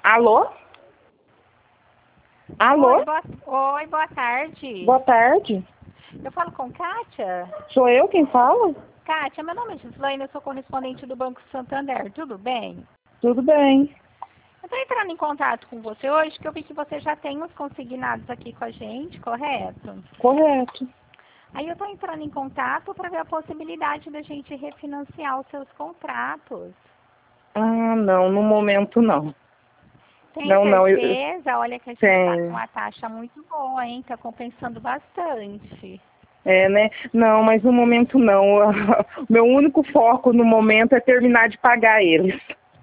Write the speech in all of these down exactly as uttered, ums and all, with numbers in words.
Alô? Alô? Oi, boa, oi, boa tarde. Boa tarde. Eu falo com Kátia? Sou eu quem fala? Kátia, meu nome é Gislaine, eu sou correspondente do Banco Santander, tudo bem? Tudo bem. Eu estou entrando em contato com você hoje, porque eu vi que você já tem os consignados aqui com a gente, correto? Correto. Aí eu estou entrando em contato para ver a possibilidade da gente refinanciar os seus contratos. Ah, não, no momento não. Tem Não, não, eu certeza? Olha que a gente está com tenho. uma taxa muito boa, hein? Está compensando bastante. É, né? Não, mas no momento não. Meu único foco no momento é terminar de pagar eles.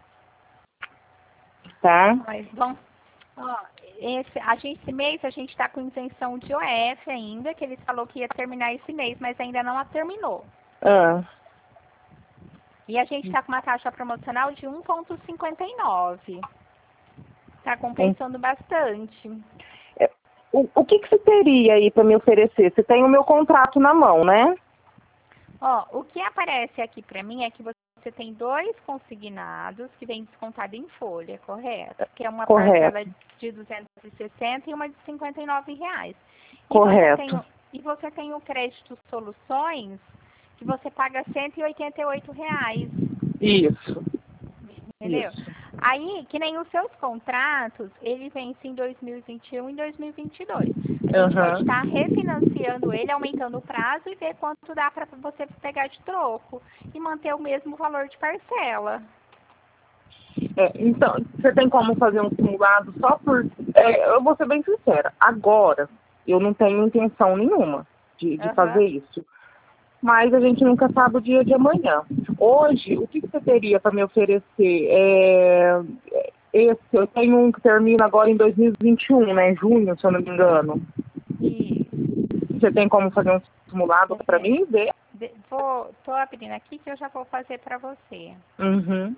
Tá? Mas, bom, ó, esse, a gente, esse mês a gente está com isenção de O F ainda, que ele falou que ia terminar esse mês, mas ainda não a terminou. Ah, E a gente está com uma taxa promocional de um vírgula cinquenta e nove. Está compensando bastante. é, o, o que, que você teria aí para me oferecer? Você tem o meu contrato na mão, né? Ó, o que aparece aqui para mim é que você tem dois consignados que vem descontado em folha, correto? Que é uma Correto. parcela de duzentos e sessenta e uma de cinquenta e nove reais. E Correto. você tem, o- e você tem o crédito Soluções, que você paga cento e oitenta e oito reais. Isso. Entendeu? Isso. Aí, que nem os seus contratos, ele vence em dois mil e vinte e um e dois mil e vinte e dois. A gente pode Aham. estar refinanciando ele, aumentando o prazo e ver quanto dá para você pegar de troco e manter o mesmo valor de parcela. É, então, você tem como fazer um simulado só por... É, eu vou ser bem sincera. Agora, eu não tenho intenção nenhuma de, de Aham. fazer isso. Mas a gente nunca sabe o dia de amanhã. Hoje, o que que você teria para me oferecer? É, esse, eu tenho um que termina agora em dois mil e vinte e um, né? Junho, se eu não me engano. E Você tem como fazer um simulado para é, mim ver? de- vou, tô abrindo aqui que eu já vou fazer para você. Uhum.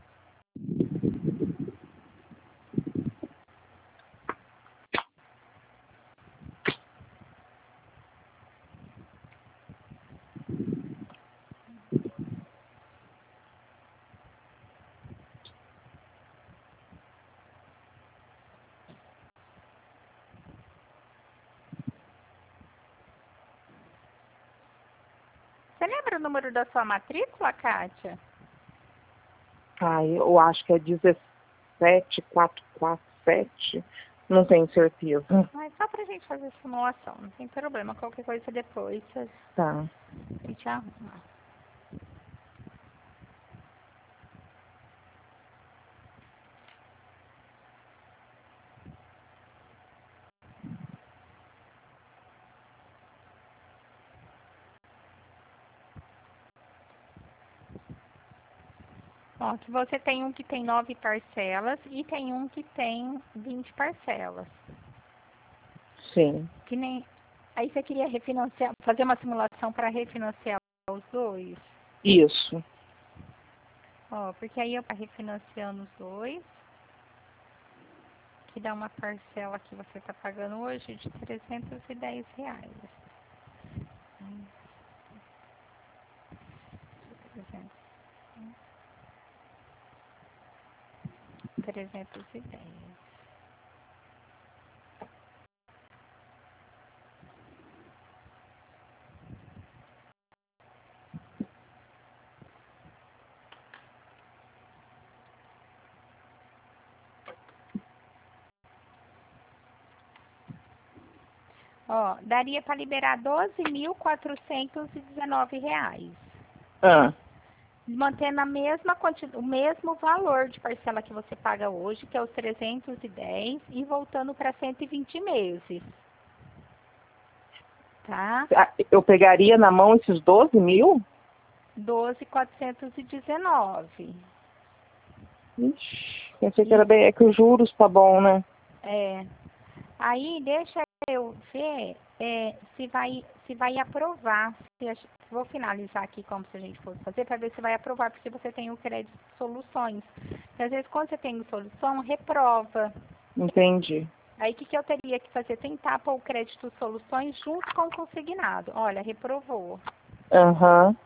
Você lembra o número da sua matrícula, Kátia? Ah, eu acho que é dezessete quatrocentos e quarenta e sete. Não tenho certeza. Mas só pra gente fazer simulação, não tem problema. Qualquer coisa depois a Tá. gente arruma. Ó, que você tem um que tem nove parcelas e tem um que tem vinte parcelas. Sim. Que nem. Aí você queria refinanciar, fazer uma simulação para refinanciar os dois? Isso. Ó, porque aí eu tô refinanciando os dois, que dá uma parcela que você está pagando hoje de trezentos e dez reais. Hum, trezentos, trezentos e dez. Ó, daria para liberar doze mil quatrocentos e dezenove reais. Ah, Mantendo a mesma quanti- o mesmo valor de parcela que você paga hoje, que é os trezentos e dez, e voltando para cento e vinte meses. Tá? eu pegaria na mão esses doze mil? doze mil quatrocentos e dezenove. Ixi, pensei que era bem, é que os juros tá bom, né? É. Aí deixa eu ver é, se vai se vai aprovar. Se a, vou finalizar aqui como se a gente fosse fazer para ver se vai aprovar, porque você tem o crédito soluções. Porque às vezes quando você tem o solução, reprova. Entendi. Aí o que, que eu teria que fazer? Tentar pôr o crédito soluções junto com o consignado. Olha, reprovou. Aham.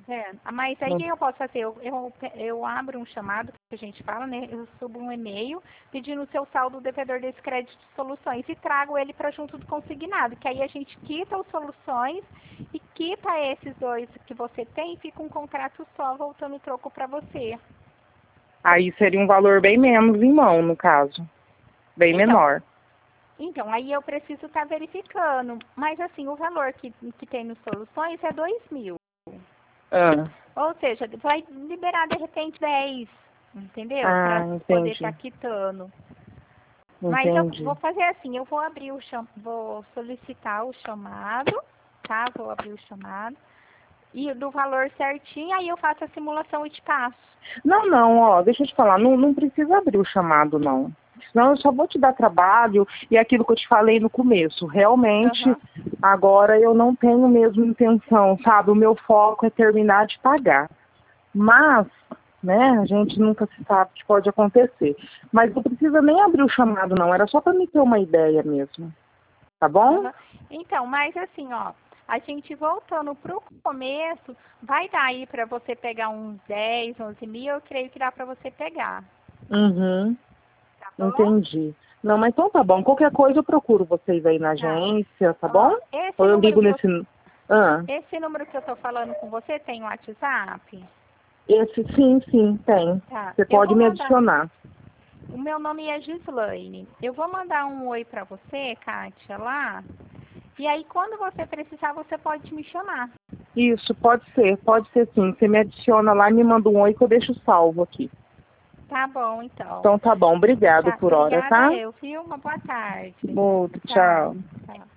É, mas aí o Não- que eu posso fazer? Eu, eu, eu abro um chamado, que a gente fala, né? Eu subo um e-mail pedindo o seu saldo devedor desse crédito de soluções e trago ele para junto do consignado, que aí a gente quita os soluções e quita esses dois que você tem e fica um contrato só voltando o troco para você. Aí seria um valor bem menos em mão, no caso. Bem Então, menor. Então, aí eu preciso estar verificando. Mas assim, o valor que, que tem nos soluções é dois mil. Ah, Ou seja, vai liberar de repente dez, entendeu? ah Para poder entendi. estar quitando. Mas eu Entendi. vou fazer assim, eu vou abrir o cham... vou solicitar o chamado, tá? Vou abrir o chamado. E do valor certinho, aí eu faço a simulação e te passo. Não, não, ó, deixa eu te falar, não, não precisa abrir o chamado, não. Senão eu só vou te dar trabalho e aquilo que eu te falei no começo. Realmente, Aham. agora eu não tenho mesmo intenção, sabe? O meu foco é terminar de pagar. Mas, né, a gente nunca se sabe o que pode acontecer. Mas não precisa nem abrir o chamado, não. Era só para me ter uma ideia mesmo. Tá bom? Aham. Então, mas assim, ó, a gente voltando pro começo, vai dar aí para você pegar uns dez, onze mil, eu creio que dá para você pegar. Uhum, Tá bom? entendi. Não, mas então tá bom. Qualquer coisa eu procuro vocês aí na Tá. agência, tá bom? Ó, esse Ou eu número ligo que eu, nesse... Ah, esse número que eu tô falando com você tem o WhatsApp? esse sim, sim, tem. Tá. Você Eu pode vou me mandar. adicionar. O meu nome é Gislaine. Eu vou mandar um oi para você, Kátia, lá. E aí, quando você precisar, você pode me chamar. Isso, pode ser, pode ser sim. Você me adiciona lá e me manda um oi que eu deixo salvo aqui. Tá bom, então. Então tá bom, obrigado Tá. por hora, Obrigada tá? eu, viu? Uma boa tarde. Outro, Tchau. tchau. Tchau.